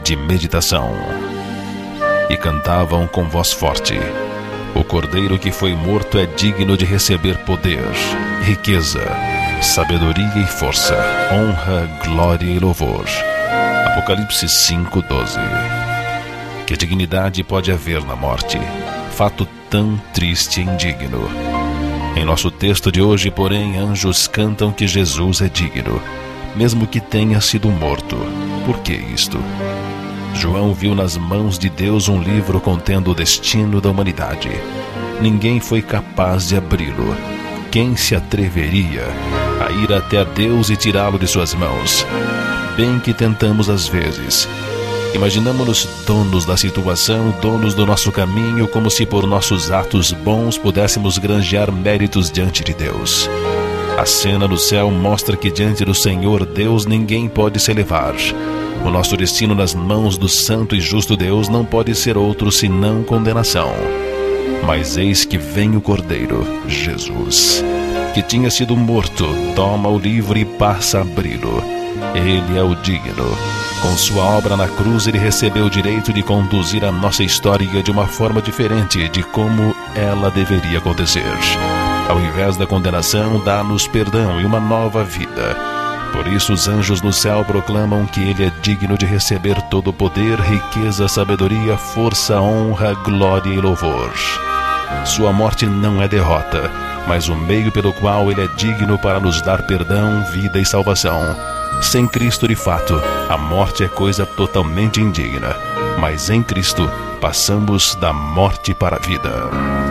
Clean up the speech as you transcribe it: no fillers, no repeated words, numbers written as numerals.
de meditação. E cantavam com voz forte: o Cordeiro que foi morto é digno de receber poder, riqueza, sabedoria e força, honra, glória e louvor. Apocalipse 5:12. Que dignidade pode haver na morte? Fato tão triste e indigno. Em nosso texto de hoje, porém, anjos cantam que Jesus é digno, mesmo que tenha sido morto. Por que isto? João viu nas mãos de Deus um livro contendo o destino da humanidade. Ninguém foi capaz de abri-lo. Quem se atreveria a ir até Deus e tirá-lo de suas mãos? Bem que tentamos às vezes. Imaginamos-nos donos da situação, donos do nosso caminho, como se por nossos atos bons pudéssemos granjear méritos diante de Deus. A cena no céu mostra que diante do Senhor Deus ninguém pode se elevar. O nosso destino nas mãos do santo e justo Deus não pode ser outro senão condenação. Mas eis que vem o Cordeiro, Jesus, que tinha sido morto, toma o livro e passa a abri-lo. Ele é o digno. Com sua obra na cruz, ele recebeu o direito de conduzir a nossa história de uma forma diferente de como ela deveria acontecer. Ao invés da condenação, dá-nos perdão e uma nova vida. Por isso os anjos no céu proclamam que ele é digno de receber todo o poder, riqueza, sabedoria, força, honra, glória e louvor. Sua morte não é derrota, mas o meio pelo qual ele é digno para nos dar perdão, vida e salvação. Sem Cristo, de fato, a morte é coisa totalmente indigna, mas em Cristo passamos da morte para a vida.